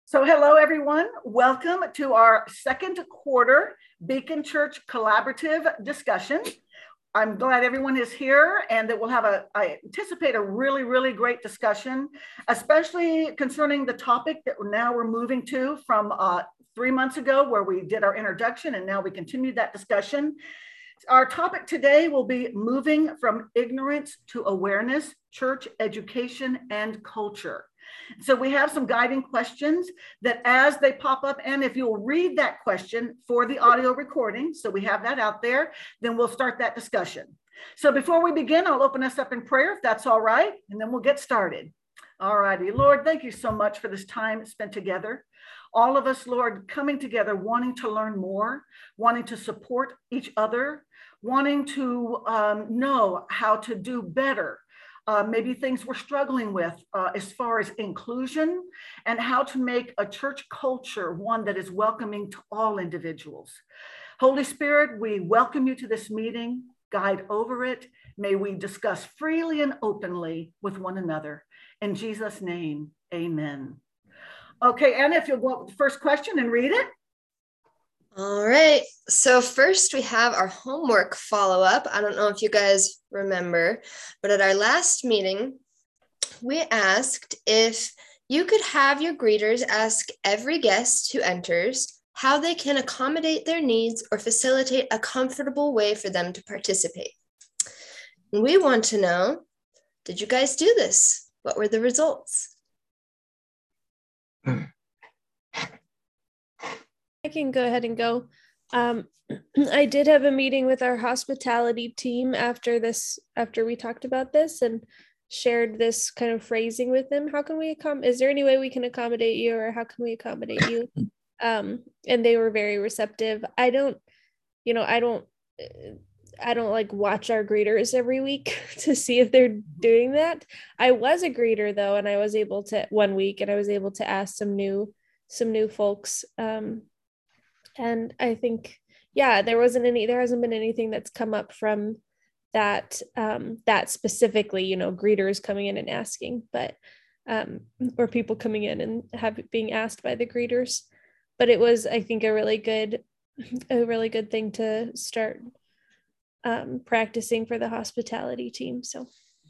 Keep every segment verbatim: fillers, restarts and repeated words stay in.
So hello, everyone. Welcome to our second quarter Beacon Church Collaborative discussion. I'm glad everyone is here and that we'll have a, I anticipate a really, really great discussion, especially concerning the topic that now we're moving to from uh, three months ago where we did our introduction and now we continue that discussion. Our topic today will be moving from ignorance to awareness, church education and culture. So we have some guiding questions that as they pop up, and if you'll read that question for the audio recording, so we have that out there, then we'll start that discussion. So before we begin, I'll open us up in prayer, if that's all right, and then we'll get started. All righty. Lord, thank you so much for this time spent together. All of us, Lord, coming together, wanting to learn more, wanting to support each other, wanting to um, know how to do better. Uh, maybe things we're struggling with uh, as far as inclusion and how to make a church culture one that is welcoming to all individuals. Holy Spirit, we welcome you to this meeting, guide over it. May we discuss freely and openly with one another. In Jesus' name, amen. Okay, Anna, if you'll go up with the first question and read it. All right, so first we have our homework follow-up. I don't know if you guys remember, but at our last meeting, we asked if you could have your greeters ask every guest who enters how they can accommodate their needs or facilitate a comfortable way for them to participate. We want to know, did you guys do this? What were the results? I can go ahead and go. Um, I did have a meeting with our hospitality team after this, after we talked about this and shared this kind of phrasing with them. How can we accommodate, is there any way we can accommodate you or how can we accommodate you? Um, and they were very receptive. I don't, you know, I don't, I don't like watch our greeters every week to see if they're doing that. I was a greeter though, and I was able to one week and I was able to ask some new, some new folks, um, and I think, yeah, there wasn't any, there hasn't been anything that's come up from that, um, that specifically, you know, greeters coming in and asking, but, um, or people coming in and have being asked by the greeters. But it was, I think, a really good, a really good thing to start um, practicing for the hospitality team. So,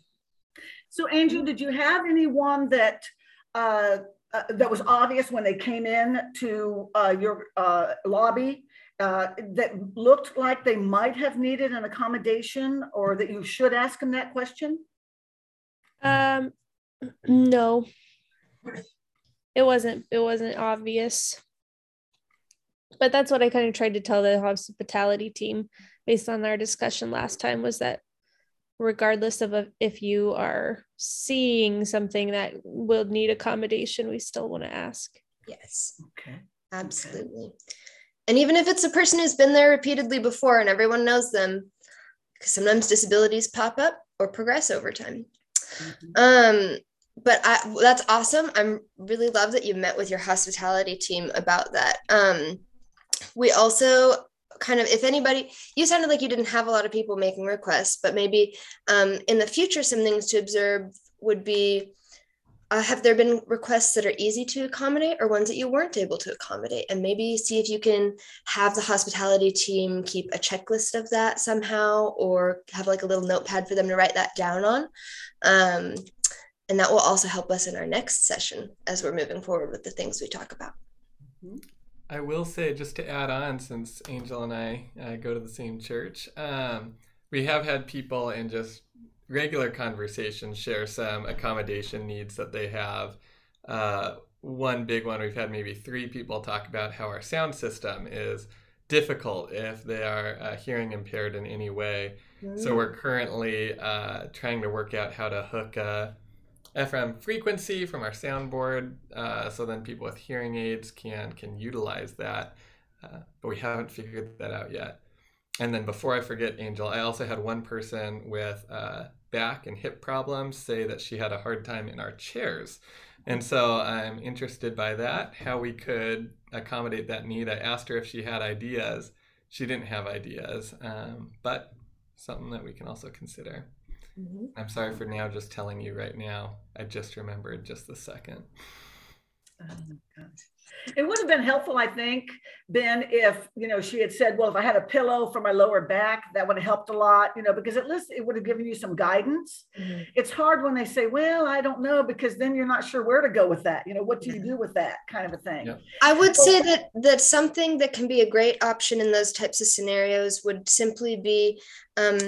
so Angel, did you have anyone that, uh, Uh, that was obvious when they came in to uh, your uh, lobby uh, that looked like they might have needed an accommodation or that you should ask them that question? Um, no, it wasn't, it wasn't obvious. But that's what I kind of tried to tell the hospitality team based on our discussion last time, was that regardless of a, if you are seeing something that will need accommodation, we still want to ask. Yes, okay, absolutely. Okay. And even if it's a person who's been there repeatedly before and everyone knows them, because sometimes disabilities pop up or progress over time. Mm-hmm. Um, but I, that's awesome. I'm really love that you met with your hospitality team about that. Um, we also kind of, if anybody, you sounded like you didn't have a lot of people making requests, but maybe um, in the future, some things to observe would be, uh, have there been requests that are easy to accommodate or ones that you weren't able to accommodate? And maybe see if you can have the hospitality team keep a checklist of that somehow, or have like a little notepad for them to write that down on. Um, and that will also help us in our next session as we're moving forward with the things we talk about. Mm-hmm. I will say, just to add on, since Angel and I uh, go to the same church, um, we have had people in just regular conversations share some accommodation needs that they have. Uh, one big one, we've had maybe three people talk about how our sound system is difficult if they are uh, hearing impaired in any way. Mm. So we're currently uh, trying to work out how to hook a F M frequency from our soundboard, uh, so then people with hearing aids can can utilize that, uh, but we haven't figured that out yet. And then before I forget, Angel, I also had one person with uh, back and hip problems say that she had a hard time in our chairs. And so I'm interested by that, how we could accommodate that need. I asked her if she had ideas. She didn't have ideas, um, but something that we can also consider. Mm-hmm. I'm sorry for now just telling you right now. I just remembered just the second. Oh, gosh. It would have been helpful, I think, Ben, if, you know, she had said, well, if I had a pillow for my lower back, that would have helped a lot, you know, because at least it would have given you some guidance. Mm-hmm. It's hard when they say, well, I don't know, because then you're not sure where to go with that. You know, what do you do with that kind of a thing? Yeah. I would say that that something that can be a great option in those types of scenarios would simply be um,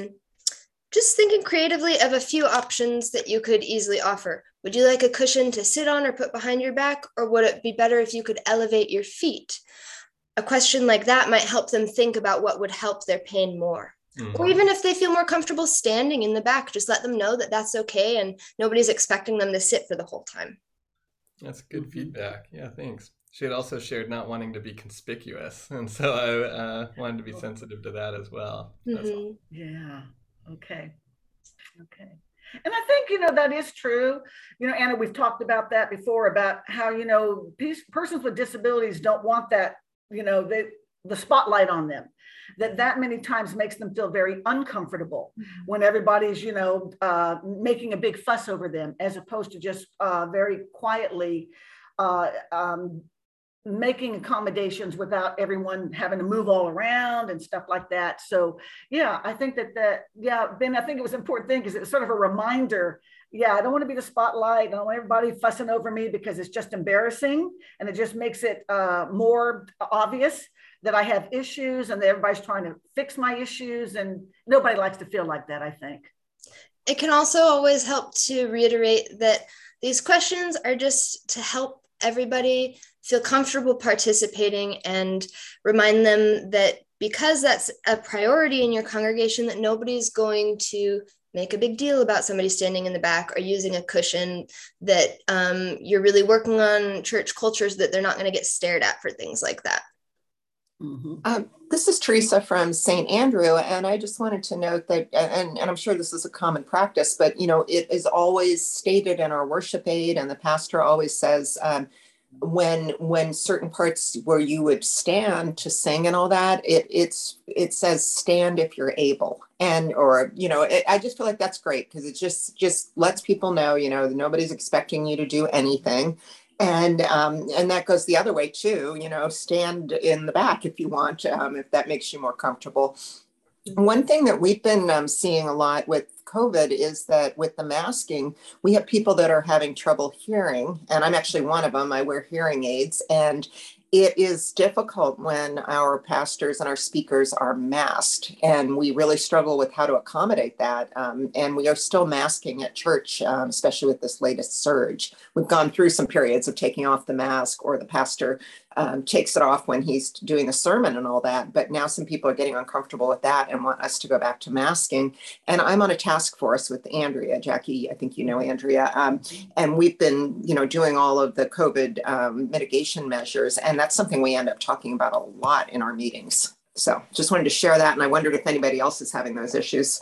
just thinking creatively of a few options that you could easily offer. Would you like a cushion to sit on or put behind your back, or would it be better if you could elevate your feet? A question like that might help them think about what would help their pain more. Mm-hmm. Or even if they feel more comfortable standing in the back, just let them know that that's okay and nobody's expecting them to sit for the whole time. That's good mm-hmm. feedback. Yeah, thanks. She had also shared not wanting to be conspicuous. And so I uh, wanted to be sensitive to that as well. Mm-hmm. Yeah. Okay. Okay. And I think, you know, that is true. You know, Anna, we've talked about that before, about how, you know, these persons with disabilities don't want that, you know, they, the spotlight on them, that that many times makes them feel very uncomfortable mm-hmm. when everybody's, you know, uh, making a big fuss over them, as opposed to just uh, very quietly uh, um, making accommodations without everyone having to move all around and stuff like that. So yeah, I think that that, yeah, Ben, I think it was an important thing because it was sort of a reminder. Yeah, I don't want to be the spotlight. I don't want everybody fussing over me because it's just embarrassing. And it just makes it uh, more obvious that I have issues and that everybody's trying to fix my issues. And nobody likes to feel like that, I think. It can also always help to reiterate that these questions are just to help everybody feel comfortable participating, and remind them that because that's a priority in your congregation, that nobody's going to make a big deal about somebody standing in the back or using a cushion, that um, you're really working on church cultures, that they're not going to get stared at for things like that. Mm-hmm. Um, this is Teresa from Saint Andrew, and I just wanted to note that, and, and I'm sure this is a common practice, but, you know, it is always stated in our worship aid, and the pastor always says, um, when when certain parts where you would stand to sing and all that, it it's it says stand if you're able, and or you know it, I just feel like that's great, because it just just lets people know, you know, nobody's expecting you to do anything, and um and that goes the other way too, you know, stand in the back if you want, um, if that makes you more comfortable. One thing that we've been um, seeing a lot with COVID is that with the masking, we have people that are having trouble hearing. And I'm actually one of them. I wear hearing aids. And it is difficult when our pastors and our speakers are masked. And we really struggle with how to accommodate that. Um, and we are still masking at church, um, especially with this latest surge. We've gone through some periods of taking off the mask, or the pastor um, takes it off when he's doing a sermon and all that. But now some people are getting uncomfortable with that and want us to go back to masking. And I'm on a task force with Andrea, Jackie, I think you know Andrea. Um, and we've been, you know, doing all of the COVID um, mitigation measures. And that's something we end up talking about a lot in our meetings. So just wanted to share that. And I wondered if anybody else is having those issues.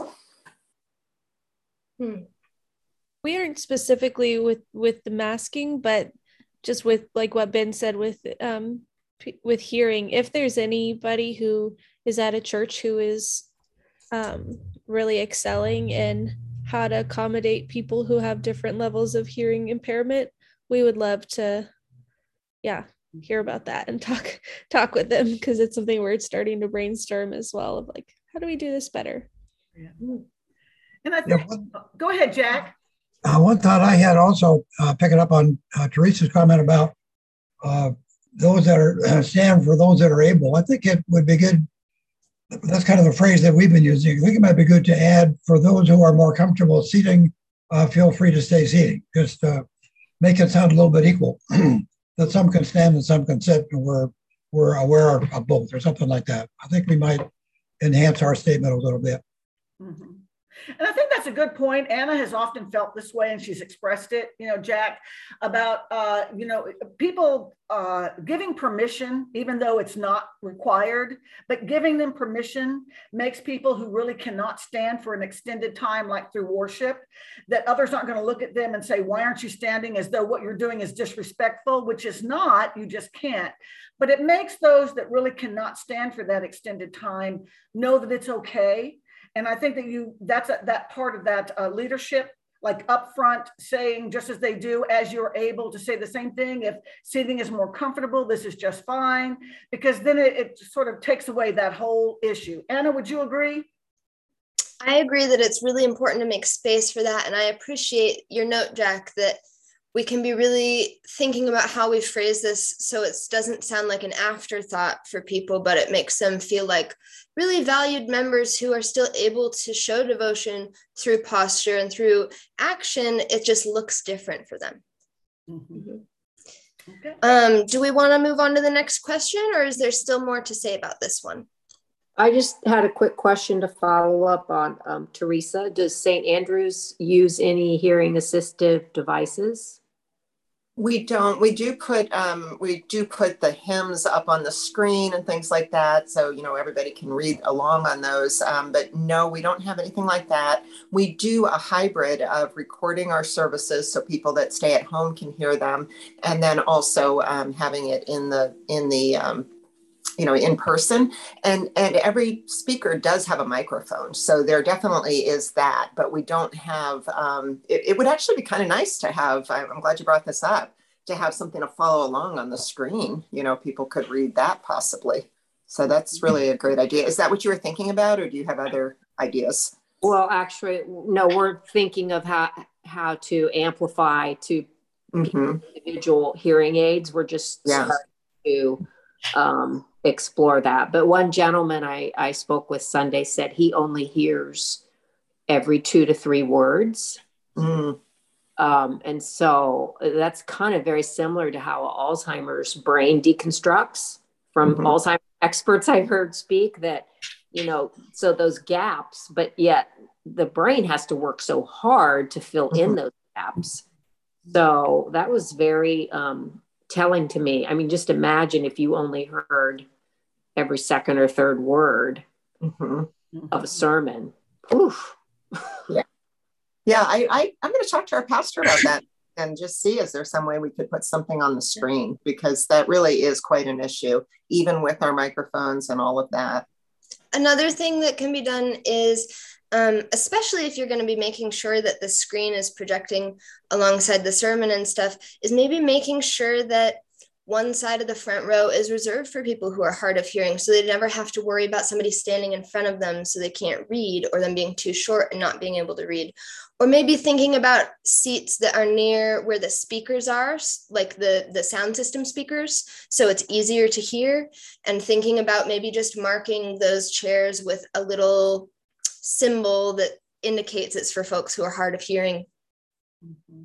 Hmm. We aren't specifically with, with the masking, but just with like what Ben said with, um, with hearing, if there's anybody who is at a church who is um, really excelling in how to accommodate people who have different levels of hearing impairment, we would love to, yeah, hear about that and talk talk with them, because it's something we're starting to brainstorm as well, of like, how do we do this better? Yeah. And I think, yeah, one, go ahead, Jack. Uh, one thought I had also, uh, picking up on uh, Teresa's comment about uh, those that are uh, stand for those that are able. I think it would be good. That's kind of the phrase that we've been using. I think it might be good to add, for those who are more comfortable seating, uh, feel free to stay seating. Just uh, make it sound a little bit equal. That some can stand and some can sit, and we're we're aware of both, or something like that. I think we might enhance our statement a little bit. Mm-hmm. And I think that's a good point. Anna has often felt this way, and she's expressed it, you know, Jack, about, uh, you know, people uh, giving permission, even though it's not required, but giving them permission makes people who really cannot stand for an extended time, like through worship, that others aren't going to look at them and say, why aren't you standing, as though what you're doing is disrespectful, which is not, you just can't. But it makes those that really cannot stand for that extended time know that it's okay. And I think that you, that's a, that part of that uh, leadership, like up front saying, just as they do, as you're able to say the same thing. If seating is more comfortable, this is just fine, because then it, it sort of takes away that whole issue. Anna, would you agree? I agree that it's really important to make space for that. And I appreciate your note, Jack, that we can be really thinking about how we phrase this so it doesn't sound like an afterthought for people, but it makes them feel like really valued members who are still able to show devotion through posture and through action. It just looks different for them. Mm-hmm. Okay. Um, do we want to move on to the next question, or is there still more to say about this one? I just had a quick question to follow up on. um, Teresa, does Saint Andrews use any hearing assistive devices? We don't. We do put um, we do put the hymns up on the screen and things like that, so you know everybody can read along on those. Um, but no, we don't have anything like that. We do a hybrid of recording our services so people that stay at home can hear them, and then also um, having it in the in the um, you know in person. And and every speaker does have a microphone, so there definitely is that. But we don't have. Um, it, it would actually be kind of nice to have. I'm glad you brought this up. To have something to follow along on the screen, you know, people could read that possibly. So that's really a great idea. Is that what you were thinking about, or do you have other ideas? Well, actually, no, we're thinking of how how to amplify to Mm-hmm. individual hearing aids. We're just Yeah. starting to um, explore that. But one gentleman I, I spoke with Sunday said he only hears every two to three words. Mm. Um, and so that's kind of very similar to how Alzheimer's brain deconstructs from Mhm. Alzheimer's experts I've heard speak, that, you know, so those gaps, but yet the brain has to work so hard to fill in Mhm. those gaps. So that was very um, telling to me. I mean, just imagine if you only heard every second or third word Mhm. of a sermon. Oof. Yeah, I, I, I'm going to talk to our pastor about that and just see, is there some way we could put something on the screen? Because that really is quite an issue, even with our microphones and all of that. Another thing that can be done is, um, especially if you're going to be making sure that the screen is projecting alongside the sermon and stuff, is maybe making sure that one side of the front row is reserved for people who are hard of hearing, so they never have to worry about somebody standing in front of them so they can't read, or them being too short and not being able to read. Or maybe thinking about seats that are near where the speakers are, like the, the sound system speakers, so it's easier to hear, and thinking about maybe just marking those chairs with a little symbol that indicates it's for folks who are hard of hearing. Mm-hmm.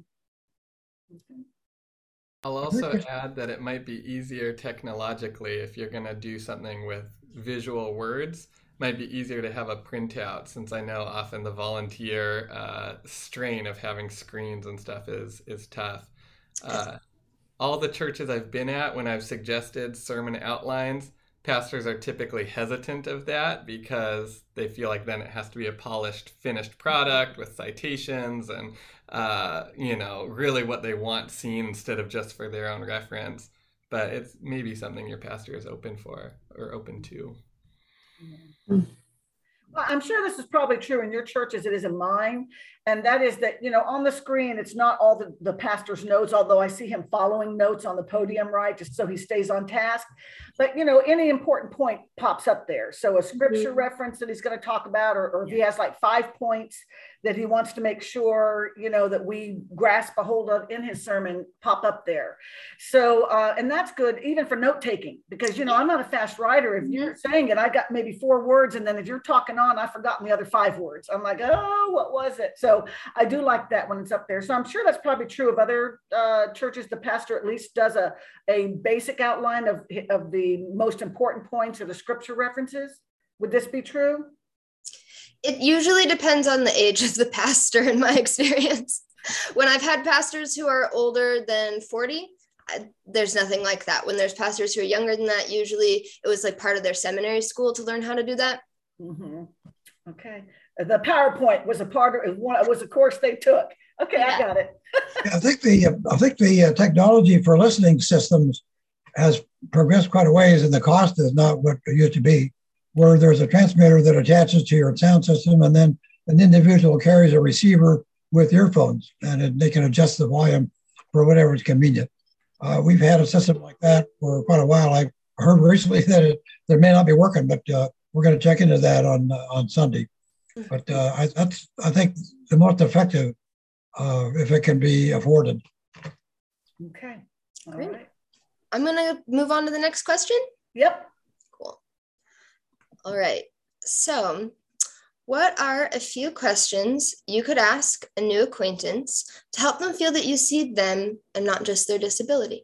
Okay. I'll also add that it might be easier technologically if you're going to do something with visual words. Might be easier to have a printout, since I know often the volunteer uh, strain of having screens and stuff is is tough. Uh, all the churches I've been at, when I've suggested sermon outlines, pastors are typically hesitant of that because they feel like then it has to be a polished, finished product with citations and, uh, you know, really what they want seen instead of just for their own reference. But it's maybe something your pastor is open for or open to. Well, I'm sure this is probably true in your church as it is in mine. And that is that, you know, on the screen, it's not all the, the pastor's notes, although I see him following notes on the podium, right? Just so he stays on task. But, you know, any important point pops up there. So a scripture mm-hmm. reference that he's going to talk about, or, or if he has like five points that he wants to make sure, you know, that we grasp a hold of in his sermon, pop up there. So, uh, and that's good even for note taking, because, you know, I'm not a fast writer. If you're saying it, I got maybe four words. And then if you're talking on, I've forgotten the other five words. I'm like, oh, what was it? So I do like that when it's up there. So I'm sure that's probably true of other uh, churches. The pastor at least does a, a basic outline of, of the most important points or the scripture references. Would this be true? It usually depends on the age of the pastor, in my experience. When I've had pastors who are older than forty, I, there's nothing like that. When there's pastors who are younger than that, usually it was like part of their seminary school to learn how to do that. Mm-hmm. Okay. The PowerPoint was a part of one, was a course they took. Okay, yeah. I got it. I think the I think the uh, technology for listening systems has progressed quite a ways, and the cost is not what it used to be, where there's a transmitter that attaches to your sound system, and then an individual carries a receiver with earphones, and it, they can adjust the volume for whatever is convenient. Uh, we've had a system like that for quite a while. I heard recently that it, that it may not be working, but uh, we're going to check into that on uh, on Sunday. But uh, I, that's I think the most effective uh, if it can be afforded. Okay. All Great. right. I'm going to move on to the next question. Yep. Cool. All right. So, what are a few questions you could ask a new acquaintance to help them feel that you see them and not just their disability?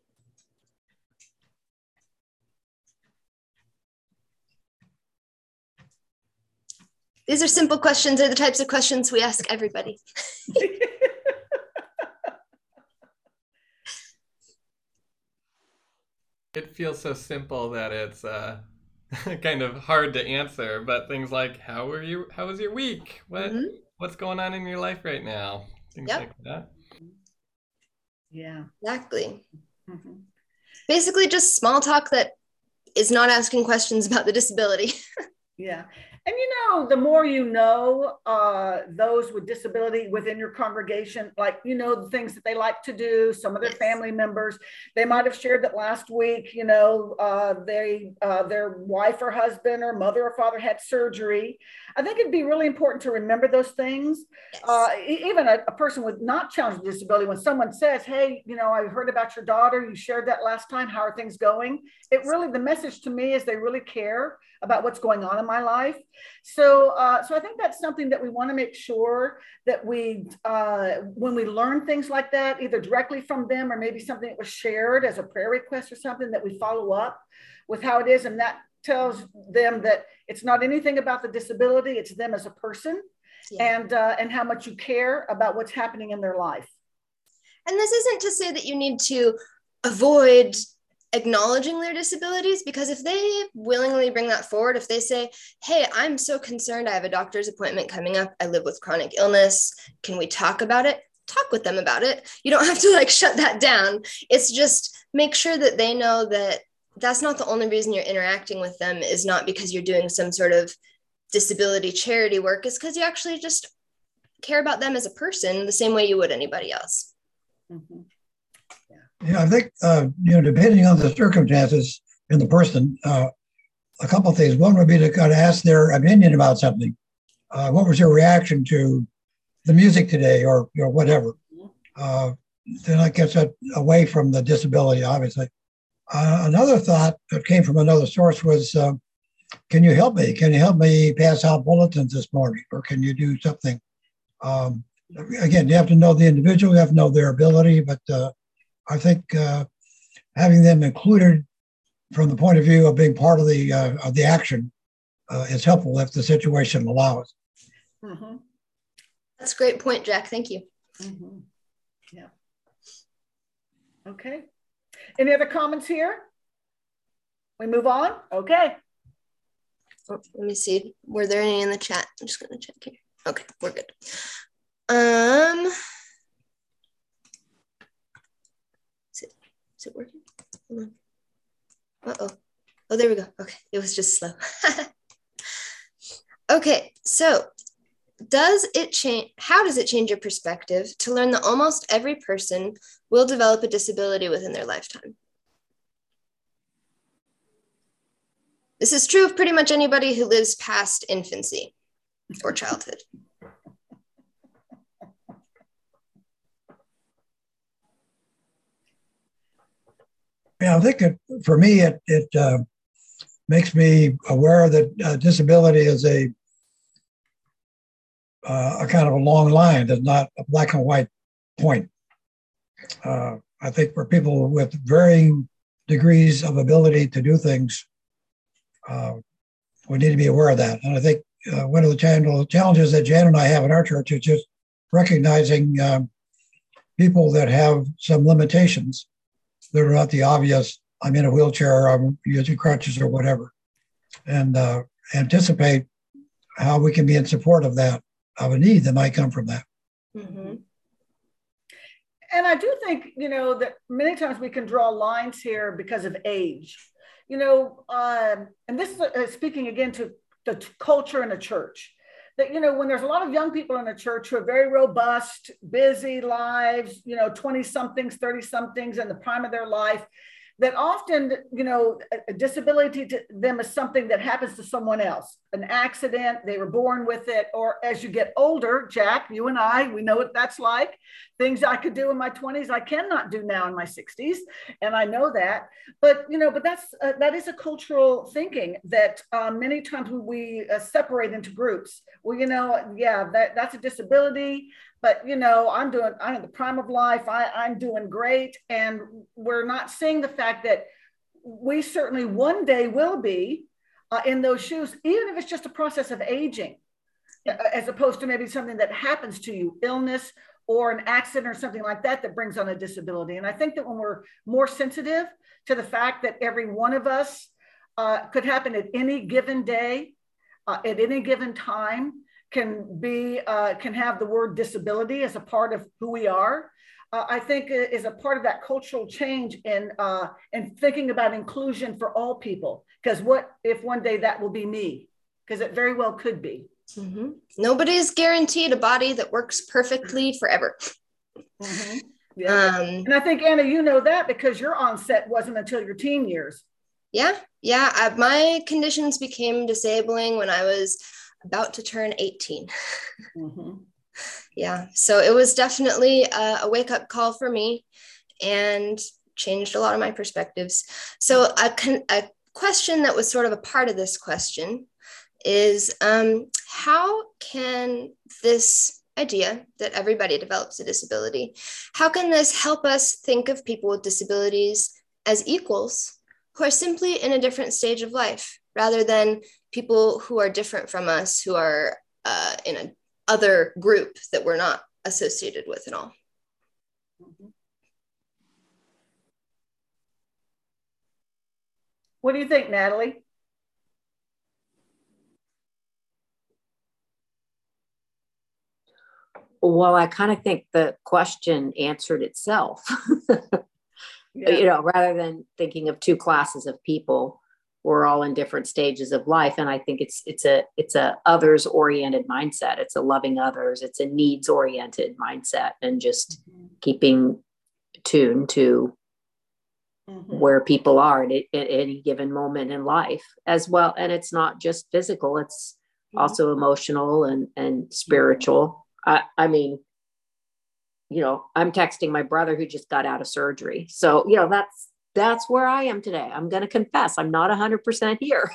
These are simple questions. They're the types of questions we ask everybody. It feels so simple that it's uh, kind of hard to answer, but things like, how were you, how was your week? What, Mm-hmm. what's going on in your life right now? Things Yep. like that. Yeah. Exactly. Mm-hmm. Basically just small talk that is not asking questions about the disability. Yeah. And you know, the more you know uh, those with disability within your congregation, like, you know, the things that they like to do, some of their Yes. family members, they might have shared that last week, you know, uh, they, uh, their wife or husband or mother or father had surgery. I think it'd be really important to remember those things. Yes. Uh, e- even a, a person with not challenged disability, when someone says, hey, you know, I heard about your daughter, you shared that last time, how are things going? It really, the message to me is they really care about what's going on in my life. So, uh, so I think that's something that we want to make sure that we, uh, when we learn things like that, either directly from them or maybe something that was shared as a prayer request or something, that we follow up with how it is. And that tells them that it's not anything about the disability, it's them as a person. Yeah. and, uh, and how much you care about what's happening in their life. And this isn't to say that you need to avoid acknowledging their disabilities, because if they willingly bring that forward, if they say, hey, I'm so concerned, I have a doctor's appointment coming up, I live with chronic illness, can we talk about it? Talk with them about it. You don't have to like shut that down. It's just make sure that they know that that's not the only reason you're interacting with them, is not because you're doing some sort of disability charity work, is because you actually just care about them as a person the same way you would anybody else. Mm-hmm. Yeah, I think, uh, you know, depending on the circumstances and the person, uh, a couple of things. One would be to kind of ask their opinion about something. Uh, what was your reaction to the music today, or, you know, whatever? Uh, then that gets it away from the disability, obviously. Uh, another thought that came from another source was, uh, can you help me? Can you help me pass out bulletins this morning? Or can you do something? Um, again, you have to know the individual, you have to know their ability, but uh, I think uh, having them included from the point of view of being part of the uh, of the action uh, is helpful if the situation allows. Mm-hmm. That's a great point, Jack. Thank you. Mm-hmm. Yeah. Okay. Any other comments here? We move on? Okay. Oh, let me see. Were there any in the chat? I'm just going to check here. Okay, we're good. Um, is it, is it working? Hold on. Uh-oh. Oh, there we go. Okay, it was just slow. Okay, so does it change, how does it change your perspective to learn that almost every person will develop a disability within their lifetime? This is true of pretty much anybody who lives past infancy or childhood. Yeah, I think it, for me, it, it uh, makes me aware that uh, disability is a uh, a kind of a long line. It's not a black and white point. Uh, I think for people with varying degrees of ability to do things, uh, we need to be aware of that. And I think uh, one of the challenges that Jan and I have in our church is just recognizing um, people that have some limitations that are not the obvious, I'm in a wheelchair, I'm using crutches or whatever, and uh, anticipate how we can be in support of that, of a need that might come from that. Mm-hmm. And I do think, you know, that many times we can draw lines here because of age, you know, um, and this is uh, speaking again to the t- culture in the church. that, you know, when there's a lot of young people in a church who are very robust, busy lives, you know, twenty somethings, thirty somethings in the prime of their life, that often, you know, a disability to them is something that happens to someone else, an accident, they were born with it, or as you get older, Jack, you and I, we know what that's like. Things I could do in my twenties, I cannot do now in my sixties, and I know that. But, you know, but that's, uh, that is a cultural thinking that uh, many times we uh, separate into groups. Well, you know, yeah, that, that's a disability, but, you know, I'm doing, I'm in the prime of life. I, I'm doing great. And we're not seeing the fact that we certainly one day will be uh, in those shoes, even if it's just a process of aging, as opposed to maybe something that happens to you, illness or an accident or something like that, that brings on a disability. And I think that when we're more sensitive to the fact that every one of us uh, could happen at any given day, uh, at any given time, can be, uh, can have the word disability as a part of who we are, uh, I think is a part of that cultural change in, uh, in thinking about inclusion for all people. Because what if one day that will be me? Because it very well could be. Mm-hmm. Nobody is guaranteed a body that works perfectly forever. Mm-hmm. Yeah. Um, and I think, Anna, you know that because your onset wasn't until your teen years. Yeah. Yeah. I, my conditions became disabling when I was about to turn eighteen. Mm-hmm. Yeah. So it was definitely a, a wake-up call for me and changed a lot of my perspectives. So a, con- a question that was sort of a part of this question is um, how can this idea that everybody develops a disability, how can this help us think of people with disabilities as equals who are simply in a different stage of life, rather than people who are different from us, who are uh, in a other group that we're not associated with at all? What do you think, Natalie? Well, I kind of think the question answered itself. Yeah. You know, rather than thinking of two classes of people, we're all in different stages of life. And I think it's it's a it's a others oriented mindset. It's a loving others. It's a needs oriented mindset, and just mm-hmm. keeping tuned to mm-hmm. where people are at, at any given moment in life as well. And it's not just physical, it's mm-hmm. also emotional and, and spiritual. I, I mean, you know, I'm texting my brother who just got out of surgery. So, you know, that's, that's where I am today. I'm going to confess, I'm not a hundred percent here,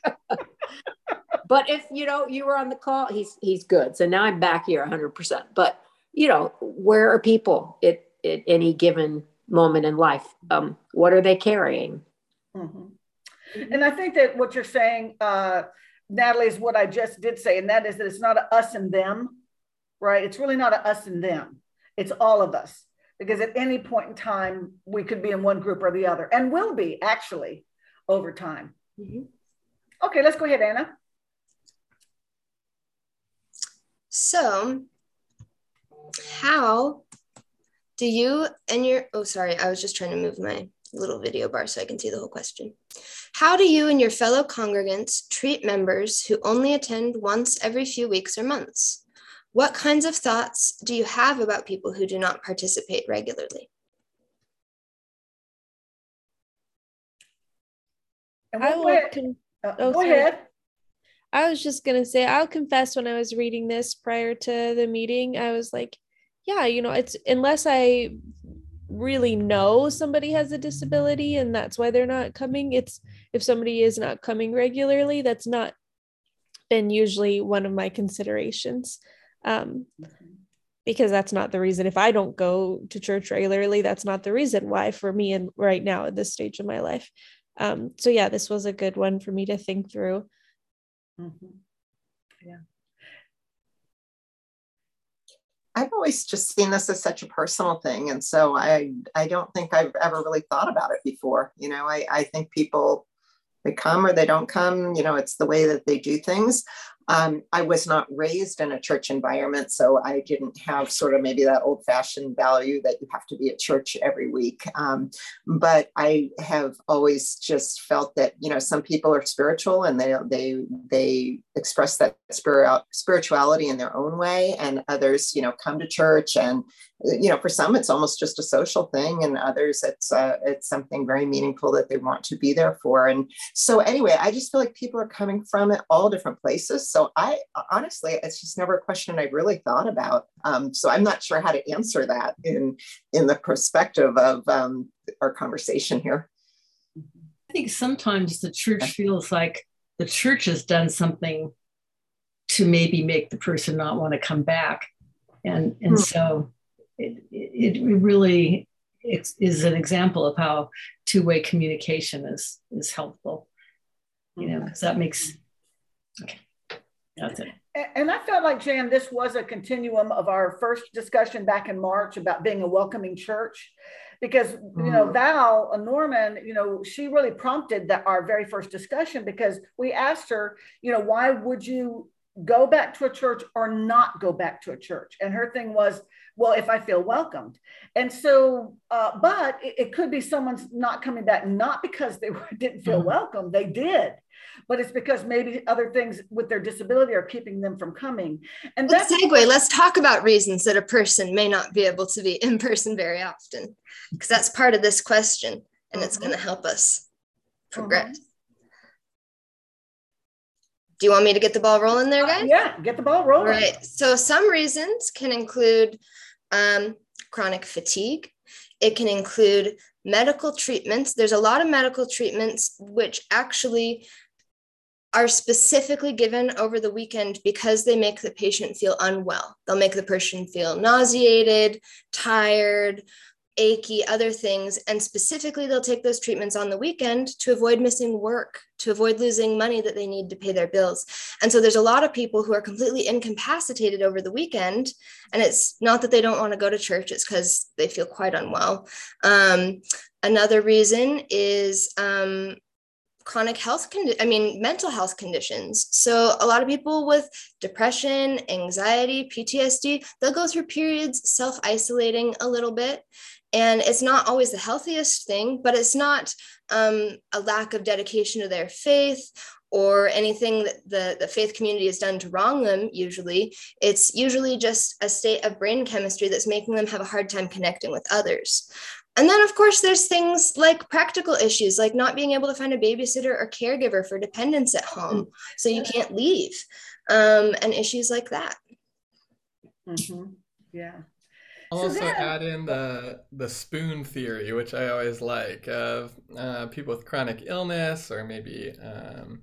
but if, you know, you were on the call, he's, he's good. So now I'm back here a hundred percent, but you know, where are people at, at any given moment in life? Um, what are they carrying? Mm-hmm. And I think that what you're saying, uh, Natalie, is what I just did say. And that is that it's not a us and them, right? It's really not a us and them. It's all of us, because at any point in time, we could be in one group or the other, and will be actually over time. Mm-hmm. Okay, let's go ahead, Anna. So how do you and your, oh, sorry, I was just trying to move my little video bar so I can see the whole question. How do you and your fellow congregants treat members who only attend once every few weeks or months? What kinds of thoughts do you have about people who do not participate regularly? I will con- uh, oh, go sorry. ahead. I was just going to say, I'll confess, when I was reading this prior to the meeting, I was like, yeah, you know, it's unless I really know somebody has a disability and that's why they're not coming. It's if somebody is not coming regularly, that's not been usually one of my considerations. Um, because that's not the reason. If I don't go to church regularly, that's not the reason why for me and right now at this stage of my life. Um, so yeah, this was a good one for me to think through. Mm-hmm. Yeah. I've always just seen this as such a personal thing. And so I, I don't think I've ever really thought about it before. You know, I, I think people, they come or they don't come, you know, it's the way that they do things. Um, I was not raised in a church environment, so I didn't have sort of maybe that old fashioned value that you have to be at church every week. Um, but I have always just felt that, you know, some people are spiritual and they, they, they express that spirit, spirituality in their own way, and others, you know, come to church, and you know, for some it's almost just a social thing, and others it's uh, it's something very meaningful that they want to be there for. And so anyway, I just feel like people are coming from it all different places. So I honestly, it's just never a question I've really thought about. Um, so I'm not sure how to answer that in in the perspective of um, our conversation here. I think sometimes the church feels like the church has done something to maybe make the person not want to come back. And, and so it, it, it really is an example of how two-way communication is, is helpful, you know, because that makes, okay, that's it. And I felt like, Jan, this was a continuum of our first discussion back in March about being a welcoming church. Because, you know, Val Norman, you know, she really prompted that our very first discussion, because we asked her, you know, why would you go back to a church or not go back to a church? And her thing was, well, if I feel welcomed. And so, uh, but it, it could be someone's not coming back, not because they didn't feel mm-hmm. welcome, they did, but it's because maybe other things with their disability are keeping them from coming. And let's that's segue. Let's talk about reasons that a person may not be able to be in person very often, because that's part of this question, and mm-hmm. it's going to help us progress. Mm-hmm. Do you want me to get the ball rolling there, guys? Uh, yeah, get the ball rolling. All right. So some reasons can include um, chronic fatigue. It can include medical treatments. There's a lot of medical treatments which actually are specifically given over the weekend because they make the patient feel unwell. They'll make the person feel nauseated, tired, achy, other things. And specifically, they'll take those treatments on the weekend to avoid missing work, to avoid losing money that they need to pay their bills. And so there's a lot of people who are completely incapacitated over the weekend. And it's not that they don't want to go to church, it's because they feel quite unwell. Um, another reason is um, chronic health, condi- I mean, mental health conditions. So a lot of people with depression, anxiety, P T S D, they'll go through periods self-isolating a little bit. And it's not always the healthiest thing, but it's not um, a lack of dedication to their faith or anything that the, the faith community has done to wrong them, usually. It's usually just a state of brain chemistry that's making them have a hard time connecting with others. And then, of course, there's things like practical issues, like not being able to find a babysitter or caregiver for dependents at home, so you can't leave, um, and issues like that. Mm-hmm. Yeah. I'll also so add in the the spoon theory, which I always like, of uh, people with chronic illness or maybe um,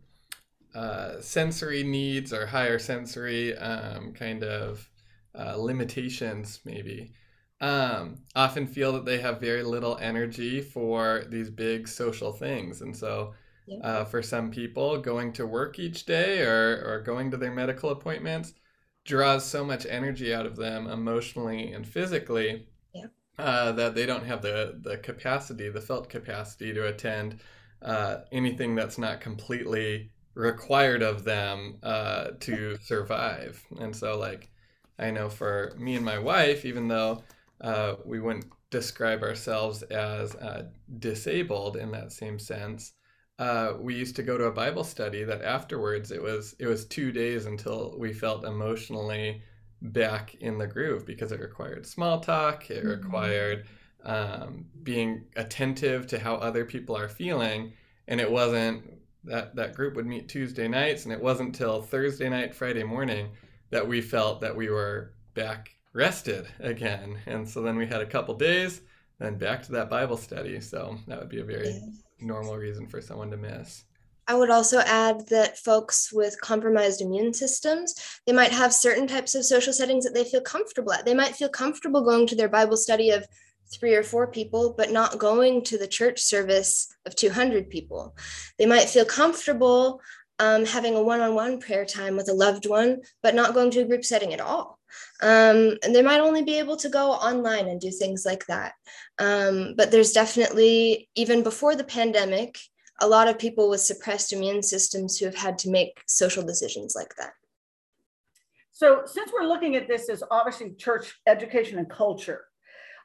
uh, sensory needs or higher sensory um, kind of uh, limitations, maybe, um, often feel that they have very little energy for these big social things. And so uh, for some people, going to work each day or, or going to their medical appointments draws so much energy out of them emotionally and physically yeah. uh, that they don't have the, the capacity, the felt capacity to attend uh, anything that's not completely required of them uh, to survive. And so, like, I know for me and my wife, even though uh, we wouldn't describe ourselves as uh, disabled in that same sense, Uh, we used to go to a Bible study that afterwards it was it was two days until we felt emotionally back in the groove, because it required small talk, it mm-hmm. required um, being attentive to how other people are feeling, and it wasn't that that group would meet Tuesday nights, and it wasn't till Thursday night, Friday morning that we felt that we were back rested again. And so then we had a couple days, then back to that Bible study. So that would be a very yeah. normal reason for someone to miss. I would also add that folks with compromised immune systems, they might have certain types of social settings that they feel comfortable at. They might feel comfortable going to their Bible study of three or four people, but not going to the church service of two hundred people. They might feel comfortable um, having a one-on-one prayer time with a loved one, but not going to a group setting at all. Um, and they might only be able to go online and do things like that. Um, but there's definitely, even before the pandemic, a lot of people with suppressed immune systems who have had to make social decisions like that. So since we're looking at this as obviously church education and culture,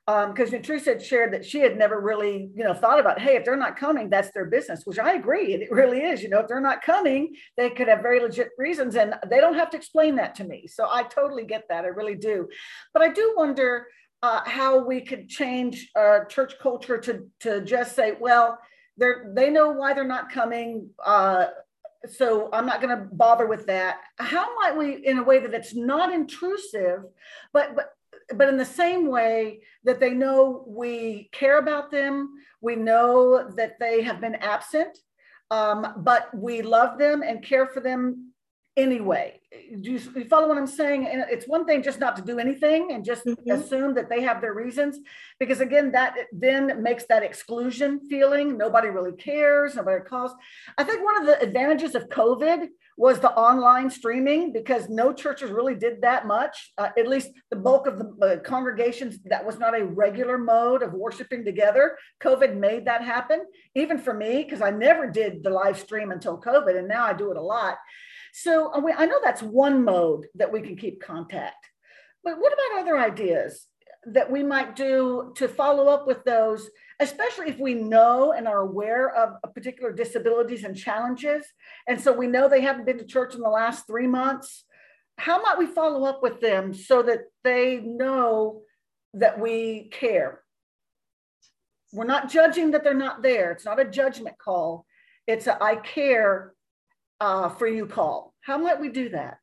because um, Teresa had shared that she had never really, you know, thought about, hey, if they're not coming, that's their business, which I agree. It really is. You know, if they're not coming, they could have very legit reasons and they don't have to explain that to me. So I totally get that. I really do. But I do wonder uh, how we could change uh, church culture to, to just say, well, they're, they know why they're not coming. Uh, so I'm not going to bother with that. How might we, in a way that it's not intrusive, but, but, but in the same way that they know we care about them, we know that they have been absent, um, but we love them and care for them anyway. Do you, you follow what I'm saying? And it's one thing just not to do anything and just mm-hmm. assume that they have their reasons, because again, that then makes that exclusion feeling. Nobody really cares, nobody calls. I think one of the advantages of COVID was the online streaming, because no churches really did that much. Uh, at least the bulk of the uh, congregations, that was not a regular mode of worshiping together. COVID made that happen, even for me, because I never did the live stream until COVID, and now I do it a lot. So I know that's one mode that we can keep contact, but what about other ideas that we might do to follow up with those, especially if we know and are aware of particular disabilities and challenges, and so we know they haven't been to church in the last three months? How might we follow up with them so that they know that we care? We're not judging that they're not there. It's not a judgment call. It's a I care Uh, for you call. How might we do that?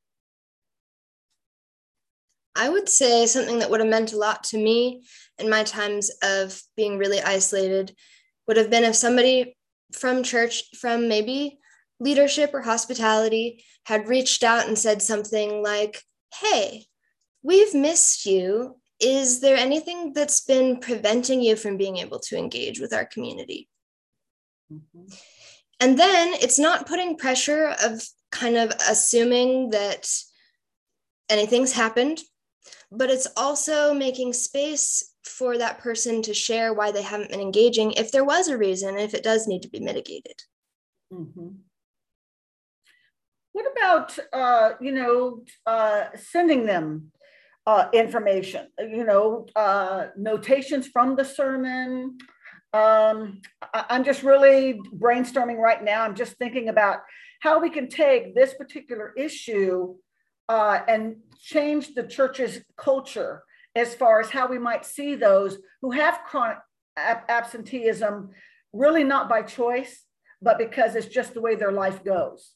I would say something that would have meant a lot to me in my times of being really isolated would have been if somebody from church, from maybe leadership or hospitality, had reached out and said something like, hey, we've missed you. Is there anything that's been preventing you from being able to engage with our community? Mm-hmm. And then it's not putting pressure of kind of assuming that anything's happened, but it's also making space for that person to share why they haven't been engaging, if there was a reason, if it does need to be mitigated. Mm-hmm. What about, uh, you know, uh, sending them uh, information, you know, uh, notations from the sermon? Um, I, I'm just really brainstorming right now. I'm just thinking about how we can take this particular issue uh, and change the church's culture as far as how we might see those who have chronic ab- absenteeism, really not by choice, but because it's just the way their life goes.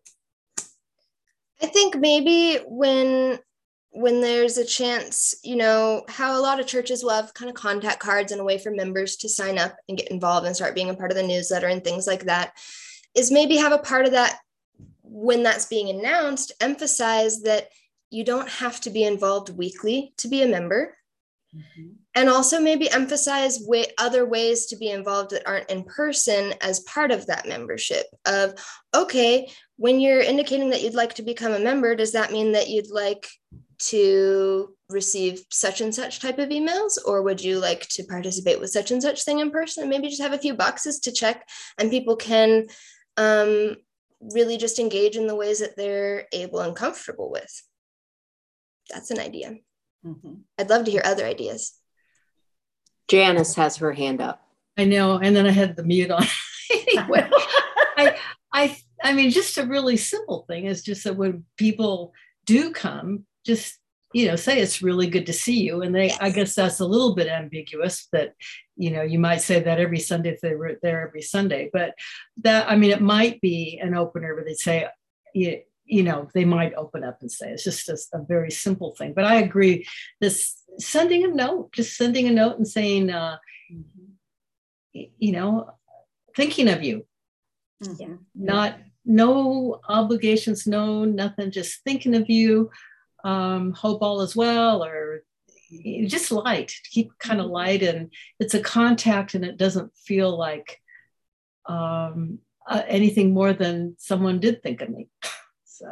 I think maybe when when there's a chance, you know, how a lot of churches will have kind of contact cards and a way for members to sign up and get involved and start being a part of the newsletter and things like that, is maybe have a part of that when that's being announced, emphasize that you don't have to be involved weekly to be a member. Mm-hmm. And also maybe emphasize way, other ways to be involved that aren't in person as part of that membership of, okay, when you're indicating that you'd like to become a member, does that mean that you'd like to receive such and such type of emails, or would you like to participate with such and such thing in person? And maybe just have a few boxes to check, and people can um, really just engage in the ways that they're able and comfortable with. That's an idea. Mm-hmm. I'd love to hear other ideas. Janice has her hand up. I know, and then I had the mute on. Anyway, I, I, I mean, just a really simple thing is just that when people do come, just, you know, say it's really good to see you. And they, yes. I guess that's a little bit ambiguous that, you know, you might say that every Sunday if they were there every Sunday, but that, I mean, it might be an opener where they'd say, you, you know, they might open up and say, it's just a, a very simple thing. But I agree, this sending a note, just sending a note and saying, uh, mm-hmm. you know, thinking of you, mm-hmm. not, no obligations, no, nothing, just thinking of you. Um, hope all is well, or just light, keep kind of light, and it's a contact, and it doesn't feel like um, uh, anything more than someone did think of me. So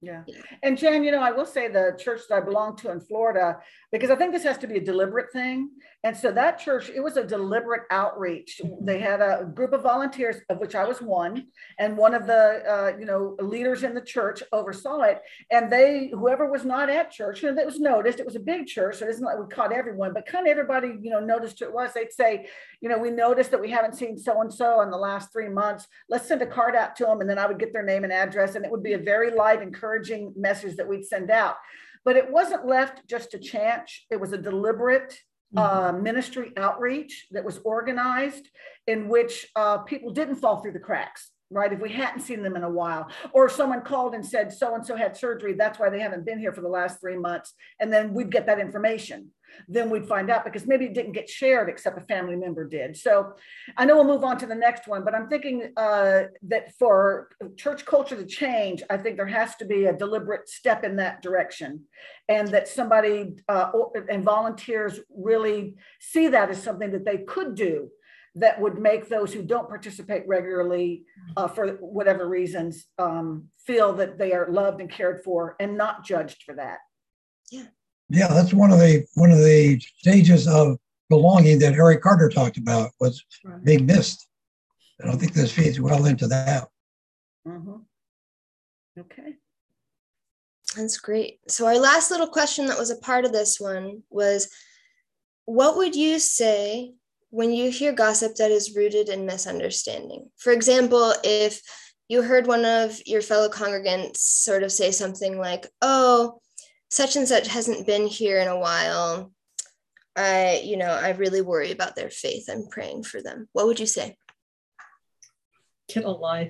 Yeah. And Jan, you know, I will say the church that I belong to in Florida, because I think this has to be a deliberate thing. And so that church, it was a deliberate outreach. They had a group of volunteers, of which I was one, and one of the, uh, you know, leaders in the church oversaw it. And they, whoever was not at church, you know, that was noticed, it was a big church. So it isn't like we caught everyone, but kind of everybody, you know, noticed who it was. They'd say, you know, we noticed that we haven't seen so-and-so in the last three months. Let's send a card out to them. And then I would get their name and address, and it would be a very light, encouraging message that we'd send out. But it wasn't left just to chance. It was a deliberate uh, ministry outreach that was organized, in which uh, people didn't fall through the cracks, right? If we hadn't seen them in a while, or someone called and said, so-and-so had surgery, that's why they haven't been here for the last three months. And then we'd get that information. Then we'd find out, because maybe it didn't get shared except a family member did. So I know we'll move on to the next one, but I'm thinking uh, that for church culture to change, I think there has to be a deliberate step in that direction, and that somebody uh, and volunteers really see that as something that they could do that would make those who don't participate regularly uh, for whatever reasons um, feel that they are loved and cared for and not judged for that. Yeah. Yeah, that's one of the one of the stages of belonging that Eric Carter talked about, was Right. being missed. And I think this feeds well into that. Mm-hmm. Okay. That's great. So our last little question that was a part of this one was, what would you say when you hear gossip that is rooted in misunderstanding? For example, if you heard one of your fellow congregants sort of say something like, oh, such and such hasn't been here in a while. I, you know, I really worry about their faith. I'm praying for them. What would you say? Get a life.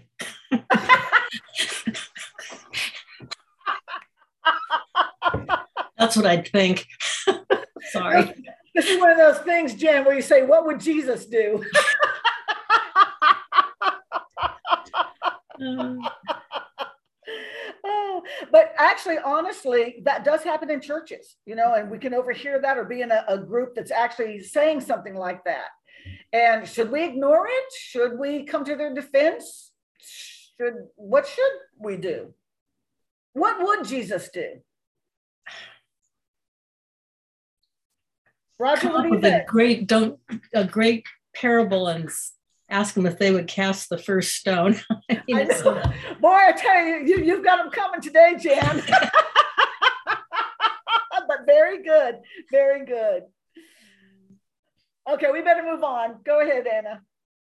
That's what I'd think. Sorry. This is one of those things, Jen, where you say, what would Jesus do? Um, Oh, but actually, honestly, that does happen in churches, you know, and we can overhear that or be in a, a group that's actually saying something like that. And should we ignore it? Should we come to their defense? Should, what should we do? What would Jesus do? Roger, come what up do you with a think? great don't a great parable and s- ask them if they would cast the first stone. I mean, I it's- know. Boy, I tell you, you, you've got them coming today, Jan. But very good, very good. Okay, we better move on. Go ahead, Anna.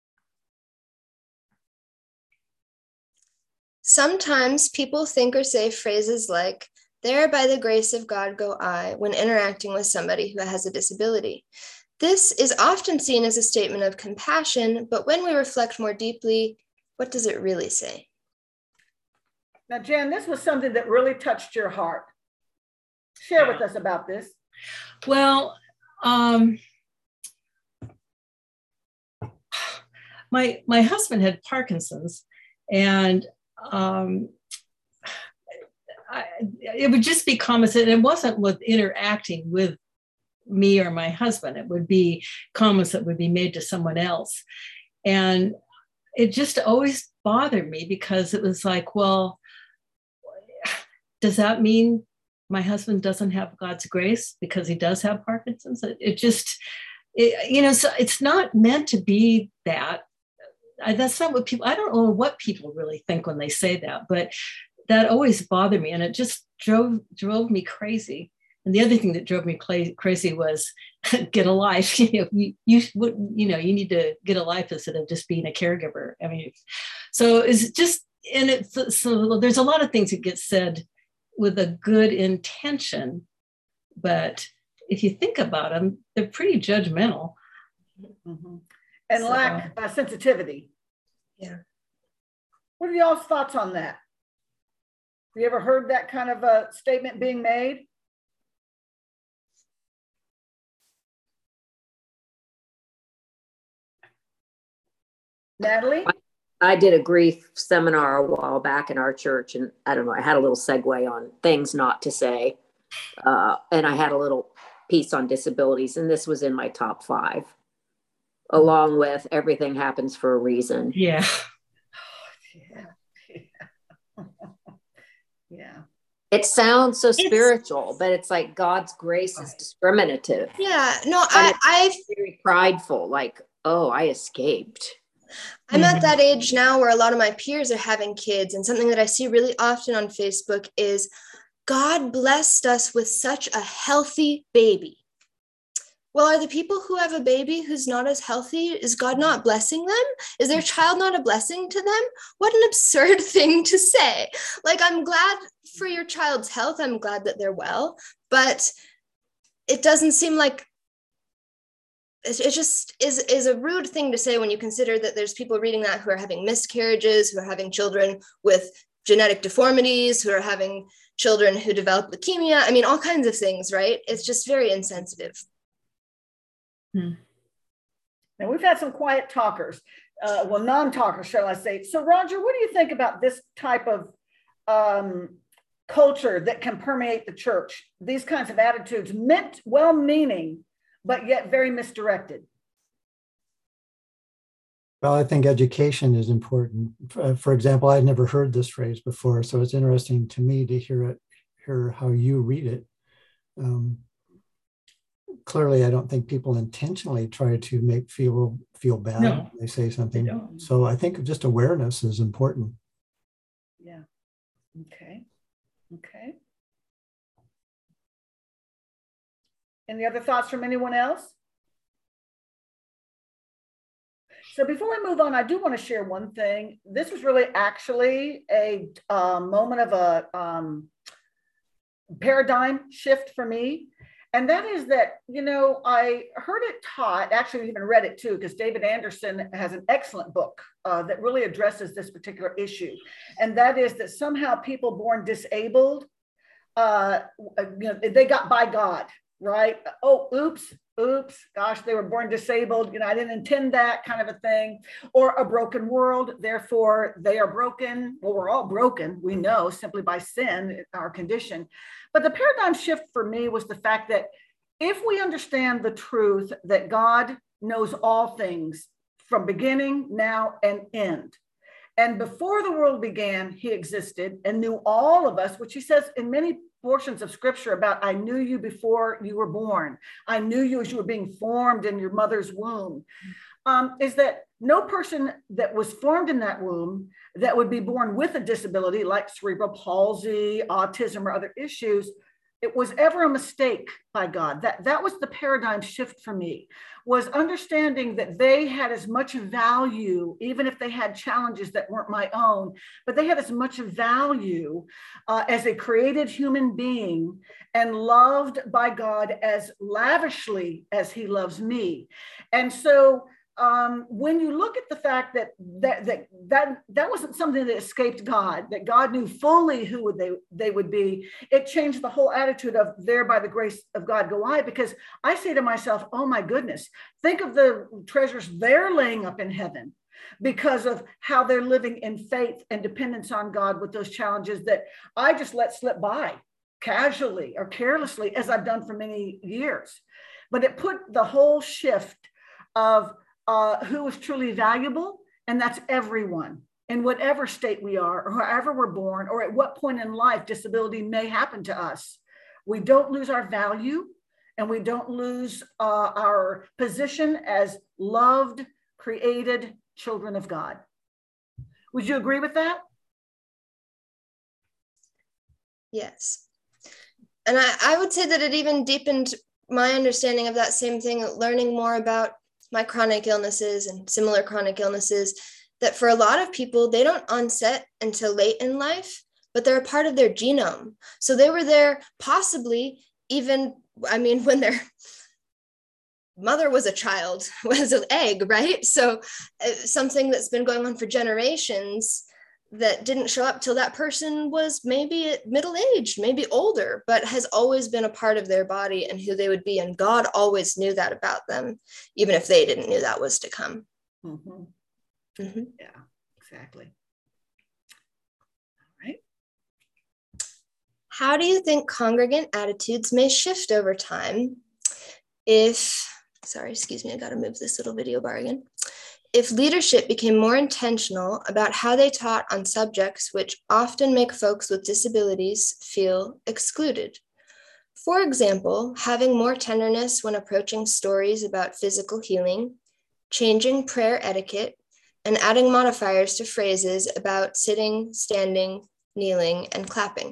Sometimes people think or say phrases like, there by the grace of God go I, when interacting with somebody who has a disability. This is often seen as a statement of compassion, but when we reflect more deeply, what does it really say? Now, Jan, this was something that really touched your heart. Share with us about this. Well, um, my my husband had Parkinson's, and um, I, it would just be comments, and it wasn't with interacting with me or my husband. It would be comments that would be made to someone else, and it just always bothered me because it was like, well, does that mean my husband doesn't have God's grace because he does have Parkinson's? It, it just, it, you know, so it's not meant to be that. I, that's not what people, I don't know what people really think when they say that, but that always bothered me. And it just drove, drove me crazy. And the other thing that drove me cla- crazy was get a life. You know, you, you, you know, you need to get a life instead of just being a caregiver. I mean, so it's just, and it's, so there's a lot of things that get said with a good intention, but if you think about them, they're pretty judgmental. Mm-hmm. And So, lack uh, sensitivity. Yeah. What are y'all's thoughts on that? Have you ever heard that kind of a statement being made? Natalie? I did a grief seminar a while back in our church, and I don't know, I had a little segue on things not to say. Uh, and I had a little piece on disabilities, and this was in my top five, along with everything happens for a reason. Yeah. Yeah. Yeah. Yeah. It sounds so spiritual, it's, but it's like God's grace is discriminative. Yeah, no, I, I very prideful, like, oh, I escaped. I'm at that age now where a lot of my peers are having kids, and something that I see really often on Facebook is, God blessed us with such a healthy baby. Well, are the people who have a baby who's not as healthy, is God not blessing them? Is their child not a blessing to them? What an absurd thing to say. Like, I'm glad for your child's health. I'm glad that they're well, but it doesn't seem like, it just is, is a rude thing to say when you consider that there's people reading that who are having miscarriages, who are having children with genetic deformities, who are having children who develop leukemia. I mean, all kinds of things, right? It's just very insensitive. Hmm. Now, we've had some quiet talkers, uh, well, non-talkers, shall I say. So, Roger, what do you think about this type of um, culture that can permeate the church? These kinds of attitudes, meant well-meaning, but yet very misdirected. Well, I think education is important. Uh, for example, I'd never heard this phrase before, so it's interesting to me to hear it, hear how you read it. Um, clearly, I don't think people intentionally try to make feel feel bad No, when they say something. they don't. So I think just awareness is important. Yeah. Okay. Okay. Any other thoughts from anyone else? So before we move on, I do want to share one thing. This was really actually a uh, moment of a um, paradigm shift for me. And that is that, you know, I heard it taught, actually even read it too, because David Anderson has an excellent book uh, that really addresses this particular issue. And that is that somehow people born disabled, uh, you know, they got by God, right? Oh, oops, oops, gosh, they were born disabled. You know, I didn't intend that, kind of a thing. Or a broken world, therefore they are broken. Well, we're all broken, we know, simply by sin, our condition. But the paradigm shift for me was the fact that if we understand the truth that God knows all things from beginning, now, and end, and before the world began, he existed and knew all of us, which he says in many portions of scripture about, I knew you before you were born. I knew you as you were being formed in your mother's womb. Um, is that no person that was formed in that womb that would be born with a disability like cerebral palsy, autism, or other issues, it was ever a mistake by God. That, that was the paradigm shift for me, was understanding that they had as much value, even if they had challenges that weren't my own, but they had as much value uh, as a created human being and loved by God as lavishly as he loves me. And so Um, when you look at the fact that that, that that that wasn't something that escaped God, that God knew fully who would they, they would be, it changed the whole attitude of there by the grace of God go I, because I say to myself, oh my goodness, think of the treasures they're laying up in heaven because of how they're living in faith and dependence on God with those challenges that I just let slip by casually or carelessly, as I've done for many years. But it put the whole shift of Uh, who is truly valuable, and that's everyone in whatever state we are, or however we're born, or at what point in life disability may happen to us. We don't lose our value, and we don't lose uh, our position as loved, created children of God. Would you agree with that? Yes. And I, I would say that it even deepened my understanding of that same thing, learning more about my chronic illnesses and similar chronic illnesses, that for a lot of people, they don't onset until late in life, but they're a part of their genome. So they were there possibly even, I mean, when their mother was a child, was an egg, right? So uh, something that's been going on for generations that didn't show up till that person was maybe middle-aged, maybe older, but has always been a part of their body and who they would be. And God always knew that about them, even if they didn't knew that was to come. Mm-hmm. Mm-hmm. Yeah, exactly. All right. How do you think congregant attitudes may shift over time if, sorry, excuse me, I got to move this little video bar again. if leadership became more intentional about how they taught on subjects which often make folks with disabilities feel excluded. For example, having more tenderness when approaching stories about physical healing, changing prayer etiquette, and adding modifiers to phrases about sitting, standing, kneeling, and clapping.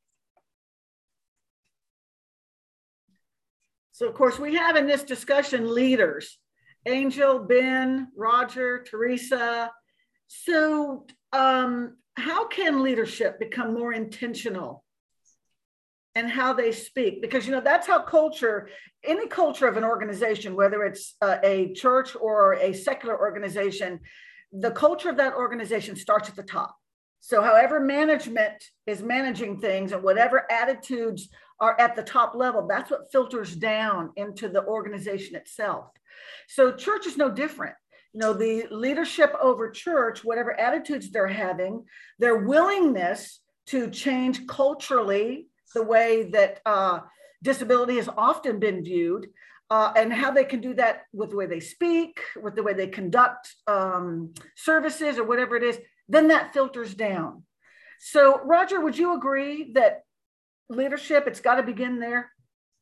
So of course we have in this discussion leaders, Angel, Ben, Roger, Teresa. So um, how can leadership become more intentional and how they speak? Because, you know, that's how culture, any culture of an organization, whether it's uh, a church or a secular organization, the culture of that organization starts at the top. So however management is managing things and whatever attitudes are at the top level, that's what filters down into the organization itself. So church is no different. You know, the leadership over church, whatever attitudes they're having, their willingness to change culturally the way that uh, disability has often been viewed, uh, and how they can do that with the way they speak, with the way they conduct um, services or whatever it is, then that filters down. So Roger, would you agree that leadership, it's got to begin there?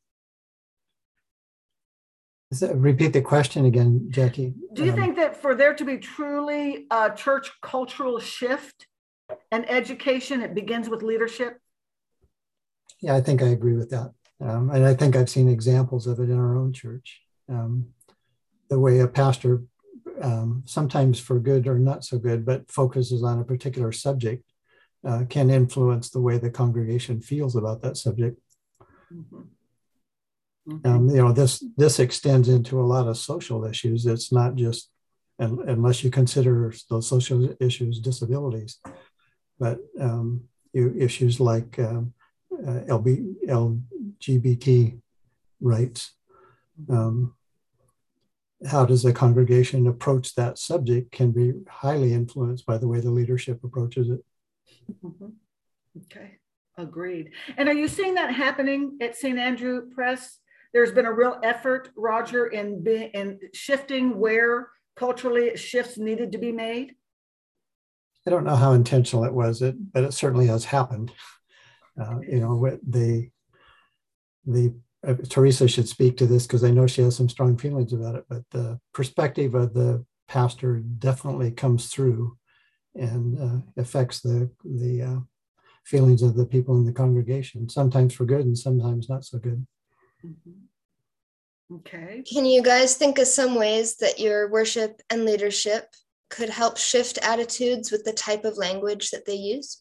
Repeat the question again, Jackie. Do you um, think that for there to be truly a church cultural shift and education, it begins with leadership? Yeah, I think I agree with that. Um, and I think I've seen examples of it in our own church. Um, the way a pastor, um, sometimes for good or not so good, but focuses on a particular subject, uh, can influence the way the congregation feels about that subject. Mm-hmm. Um, you know, this this extends into a lot of social issues. It's not just, unless you consider those social issues disabilities, but um, you, issues like um, uh, L G B T rights. Um, how does the congregation approach that subject can be highly influenced by the way the leadership approaches it. Mm-hmm. Okay, agreed. And are you seeing that happening at Saint Andrew Press? There's been a real effort, Roger, in, be, in shifting where culturally shifts needed to be made? I don't know how intentional it was, it, but it certainly has happened. Uh, you know, the, the uh, Teresa should speak to this because I know she has some strong feelings about it, but the perspective of the pastor definitely comes through and uh, affects the, the uh, feelings of the people in the congregation, sometimes for good and sometimes not so good. Mm-hmm. Okay. Can you guys think of some ways that your worship and leadership could help shift attitudes with the type of language that they use?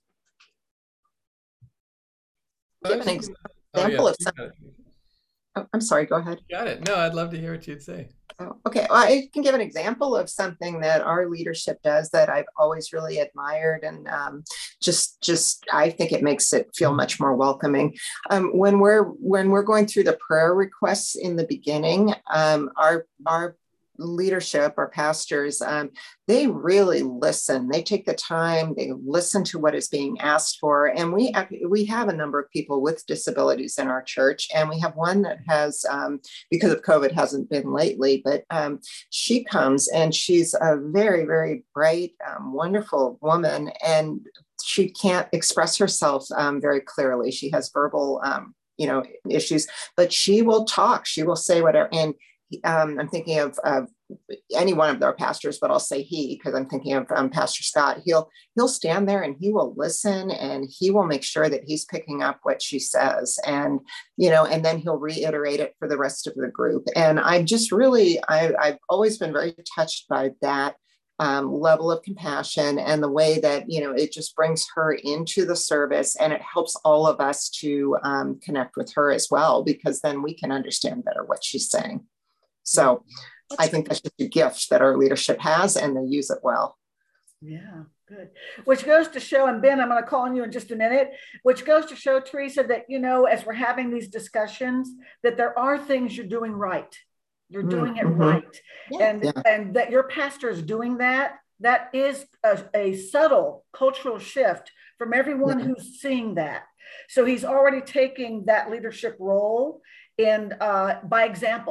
Give an example oh, yeah, of something. Oh, I'm sorry, go ahead. Got it. No, I'd love to hear what you'd say. Oh, okay, well, I can give an example of something that our leadership does that I've always really admired, and um, just, just I think it makes it feel much more welcoming. Um, when we're when we're going through the prayer requests in the beginning, um, our our leadership, our pastors, um, they really listen. They take the time. They listen to what is being asked for, and we we have a number of people with disabilities in our church, and we have one that has, um, because of COVID, hasn't been lately, but um, she comes and she's a very, very bright, um, wonderful woman, and she can't express herself um, very clearly. She has verbal, um, you know, issues, but she will talk. She will say whatever, and Um, I'm thinking of, of any one of our pastors, but I'll say he, because I'm thinking of um, Pastor Scott. He'll he'll stand there and he will listen, and he will make sure that he's picking up what she says, and you know, and then he'll reiterate it for the rest of the group. And I just really, I, I've always been very touched by that um, level of compassion and the way that, you know, it just brings her into the service, and it helps all of us to um, connect with her as well, because then we can understand better what she's saying. So that's I think that's just a gift that our leadership has, and they use it well. Yeah, good. Which goes to show, and Ben, I'm going to call on you in just a minute, which goes to show, Teresa, that, you know, as we're having these discussions, that there are things you're doing right. You're doing mm-hmm. it right. Yeah. And, yeah. and that your pastor is doing that. That is a, a subtle cultural shift from everyone yeah. who's seeing that. So he's already taking that leadership role in uh, by example.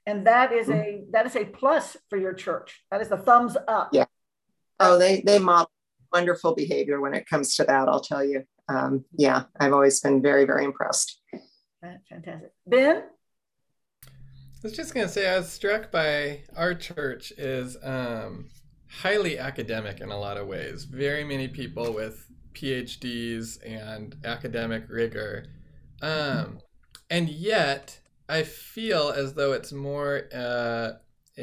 And that is a that is a plus for your church. That is the thumbs up. Yeah. Oh, they they model wonderful behavior when it comes to that, I'll tell you. Um, yeah, I've always been very, very impressed. That's fantastic. Ben? I was just going to say, I was struck by our church is um, highly academic in a lot of ways. Very many people with P H Ds and academic rigor. Um, and yet, I feel as though it's more uh,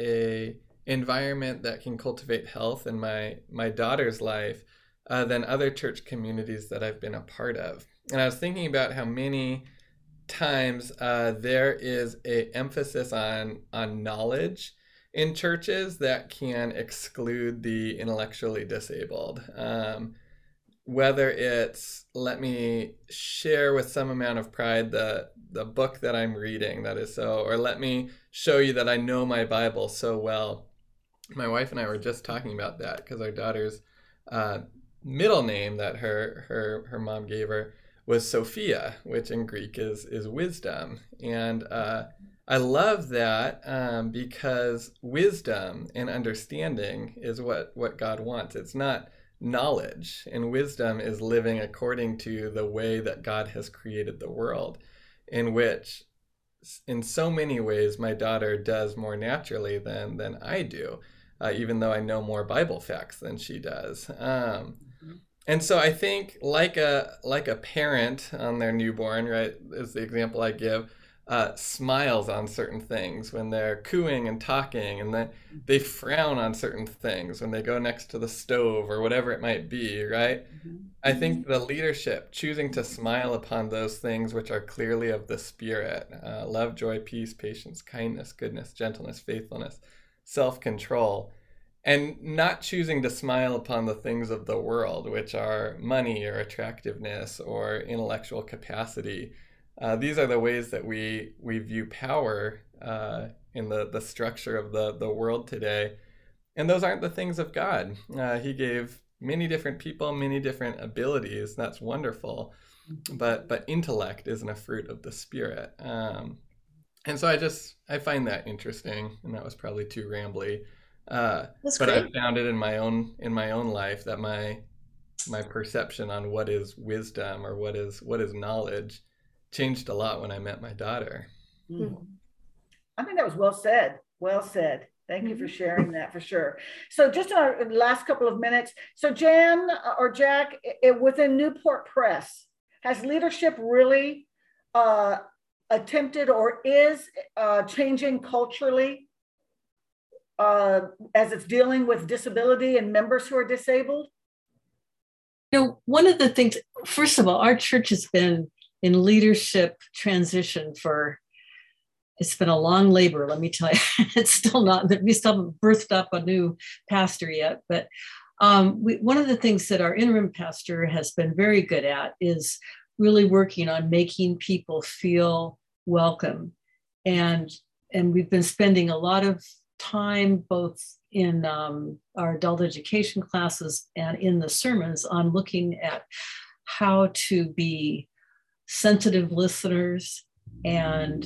a environment that can cultivate health in my, my daughter's life uh, than other church communities that I've been a part of. And I was thinking about how many times uh, there is a emphasis on on knowledge in churches that can exclude the intellectually disabled. Um, whether it's, let me share with some amount of pride the the book that I'm reading that is so, or let me show you that I know my Bible so well. My wife and I were just talking about that because our daughter's uh, middle name that her her her mom gave her was Sophia, which in Greek is is wisdom. And uh, I love that um, because wisdom and understanding is what, what God wants. It's not knowledge, and wisdom is living according to the way that God has created the world, in which in so many ways my daughter does more naturally than, than I do, uh, even though I know more Bible facts than she does. Um, And so I think like a like a parent on their newborn, right, is the example I give, uh, smiles on certain things when they're cooing and talking, and then they frown on certain things when they go next to the stove or whatever it might be, right? Mm-hmm. I think the leadership choosing to smile upon those things which are clearly of the Spirit, uh, love, joy, peace, patience, kindness, goodness, gentleness, faithfulness, self-control, and not choosing to smile upon the things of the world, which are money or attractiveness or intellectual capacity. Uh, these are the ways that we we view power uh, in the, the structure of the, the world today. And those aren't the things of God. Uh, he gave many different people, many different abilities. That's wonderful. But but intellect isn't a fruit of the Spirit. Um, and so I just, I find that interesting. And that was probably too rambly. Uh, but great. I found it in my own in my own life that my my perception on what is wisdom or what is what is knowledge changed a lot when I met my daughter. Mm-hmm. I think that was well said. Well said. Thank you for sharing that, for sure. So just in our last couple of minutes, so Jan or Jack, it, within Newport Press, has leadership really uh, attempted or is uh, changing culturally Uh, as it's dealing with disability and members who are disabled? You know, one of the things, first of all, our church has been in leadership transition for, it's been a long labor, let me tell you. It's still not, we still haven't birthed up a new pastor yet, but um, we, one of the things that our interim pastor has been very good at is really working on making people feel welcome. And, and we've been spending a lot of time both in um, our adult education classes and in the sermons on looking at how to be sensitive listeners and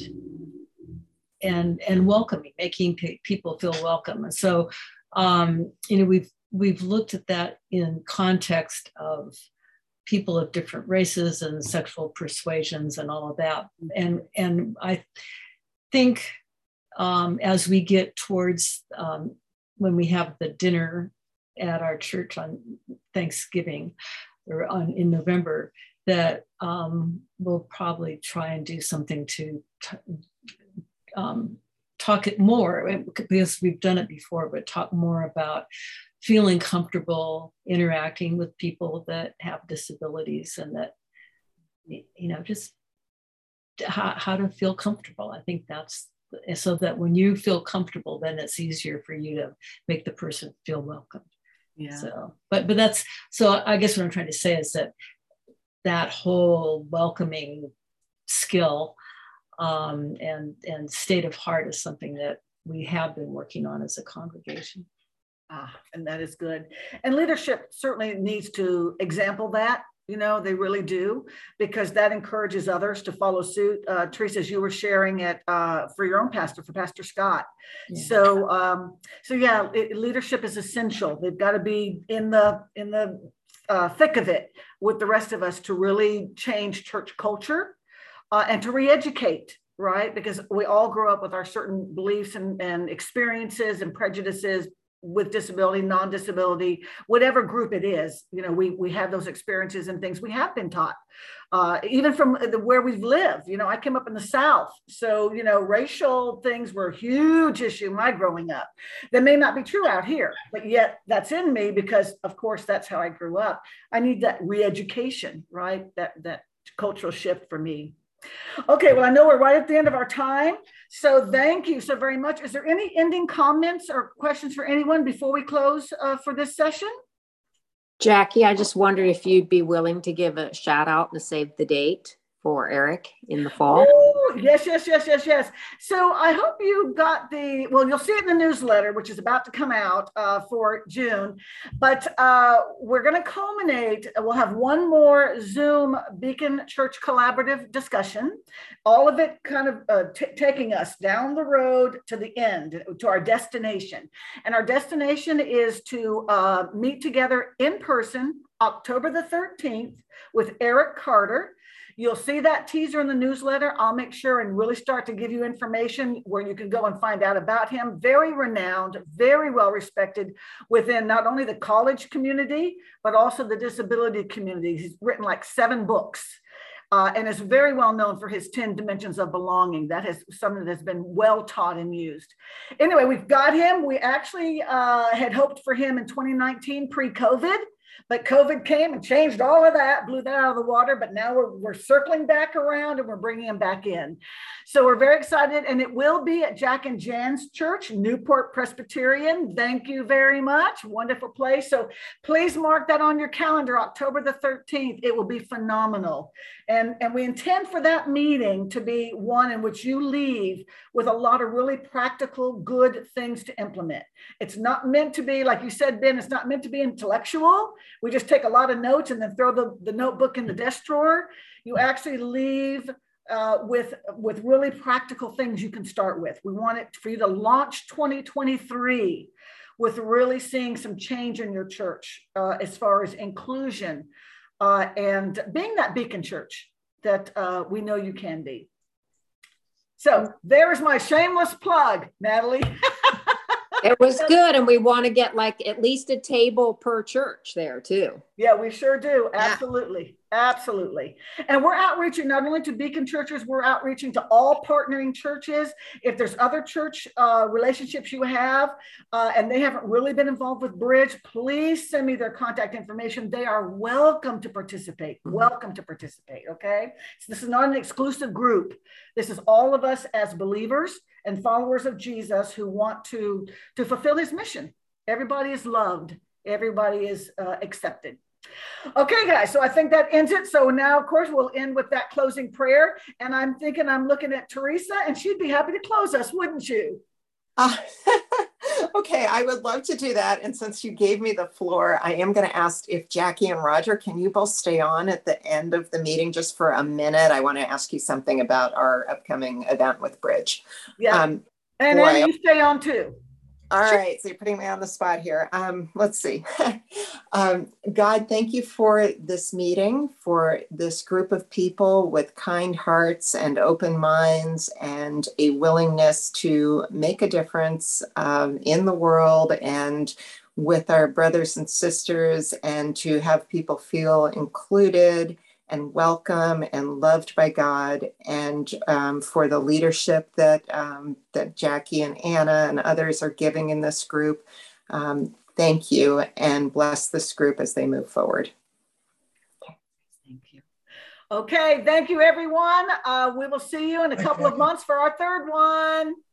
and and welcoming, making pe- people feel welcome. And so um, you know we've we've looked at that in context of people of different races and sexual persuasions and all of that. And and I think Um, as we get towards um, when we have the dinner at our church on Thanksgiving or on in November, that um, we'll probably try and do something to t- um, talk it more, because we've done it before, but talk more about feeling comfortable interacting with people that have disabilities, and that, you know, just how, how to feel comfortable. I think that's so that when you feel comfortable, then it's easier for you to make the person feel welcome. Yeah. So, but but that's so. I guess what I'm trying to say is that that whole welcoming skill um, and and state of heart is something that we have been working on as a congregation. Ah, and that is good. And leadership certainly needs to example that You know, they really do, because that encourages others to follow suit. Uh, Teresa, as you were sharing it uh, for your own pastor, for Pastor Scott. Yeah. So, um, so yeah, it, leadership is essential. They've got to be in the in the uh, thick of it with the rest of us to really change church culture uh, and to re-educate, right? Because we all grow up with our certain beliefs and, and experiences and prejudices with disability, non-disability, whatever group it is. You know, we we have those experiences and things we have been taught, uh, even from the, where we've lived. You know, I came up in the South, so, you know, racial things were a huge issue in my growing up. That may not be true out here, but yet that's in me because, of course, that's how I grew up. I need that re-education, right? That, that cultural shift for me. Okay, well, I know we're right at the end of our time. So thank you so very much. Is there any ending comments or questions for anyone before we close uh, for this session? Jackie, I just wondered if you'd be willing to give a shout out and save the date for Eric in the fall. Ooh, yes, yes, yes, yes, yes. So I hope you got the, well, you'll see it in the newsletter, which is about to come out uh, for June, but uh, we're going to culminate, we'll have one more Zoom Beacon Church Collaborative discussion, all of it kind of uh, taking us down the road to the end, to our destination. And our destination is to uh, meet together in person, October the thirteenth, with Eric Carter. You'll see that teaser in the newsletter. I'll make sure and really start to give you information where you can go and find out about him. Very renowned, very well respected within not only the college community, but also the disability community. He's written like seven books uh, and is very well known for his ten dimensions of belonging. That is something that has been well taught and used. Anyway, we've got him. We actually uh, had hoped for him in twenty nineteen pre-COVID. But COVID came and changed all of that, blew that out of the water. But now we're, we're circling back around and we're bringing him back in. So we're very excited. And it will be at Jack and Jan's Church, Newport Presbyterian. Thank you very much. Wonderful place. So please mark that on your calendar, October the thirteenth. It will be phenomenal. And, and we intend for that meeting to be one in which you leave with a lot of really practical, good things to implement. It's not meant to be, like you said, Ben, it's not meant to be intellectual. We just take a lot of notes and then throw the, the notebook in the desk drawer. You actually leave uh, with, with really practical things you can start with. We want it for you to launch twenty twenty-three with really seeing some change in your church uh, as far as inclusion uh, and being that beacon church that uh, we know you can be. So there's my shameless plug, Natalie. It was good. And we want to get like at least a table per church there too. Yeah, we sure do. Absolutely. Absolutely. And we're outreaching not only to Beacon churches, we're outreaching to all partnering churches. If there's other church uh, relationships you have uh, and they haven't really been involved with Bridge, please send me their contact information. They are welcome to participate. Mm-hmm. Welcome to participate. Okay. So this is not an exclusive group. This is all of us as believers and followers of Jesus who want to, to fulfill his mission. Everybody is loved. Everybody is uh, accepted. Okay, guys, so I think that ends it. So now, of course, we'll end with that closing prayer. And I'm thinking, I'm looking at Teresa, and she'd be happy to close us, wouldn't you? Uh, okay, I would love to do that. And since you gave me the floor, I am going to ask if Jackie and Roger, can you both stay on at the end of the meeting just for a minute? I want to ask you something about our upcoming event with Bridge. Yeah, um, and boy, then you stay on too. All sure. right, so you're putting me on the spot here. Um, let's see. um, God, thank you for this meeting, for this group of people with kind hearts and open minds and a willingness to make a difference um, in the world and with our brothers and sisters, and to have people feel included and welcome and loved by God, and um, for the leadership that um, that Jackie and Anna and others are giving in this group. Um, thank you, and bless this group as they move forward. Okay. Thank you. Okay, thank you, everyone. Uh, we will see you in a couple of months for our third one.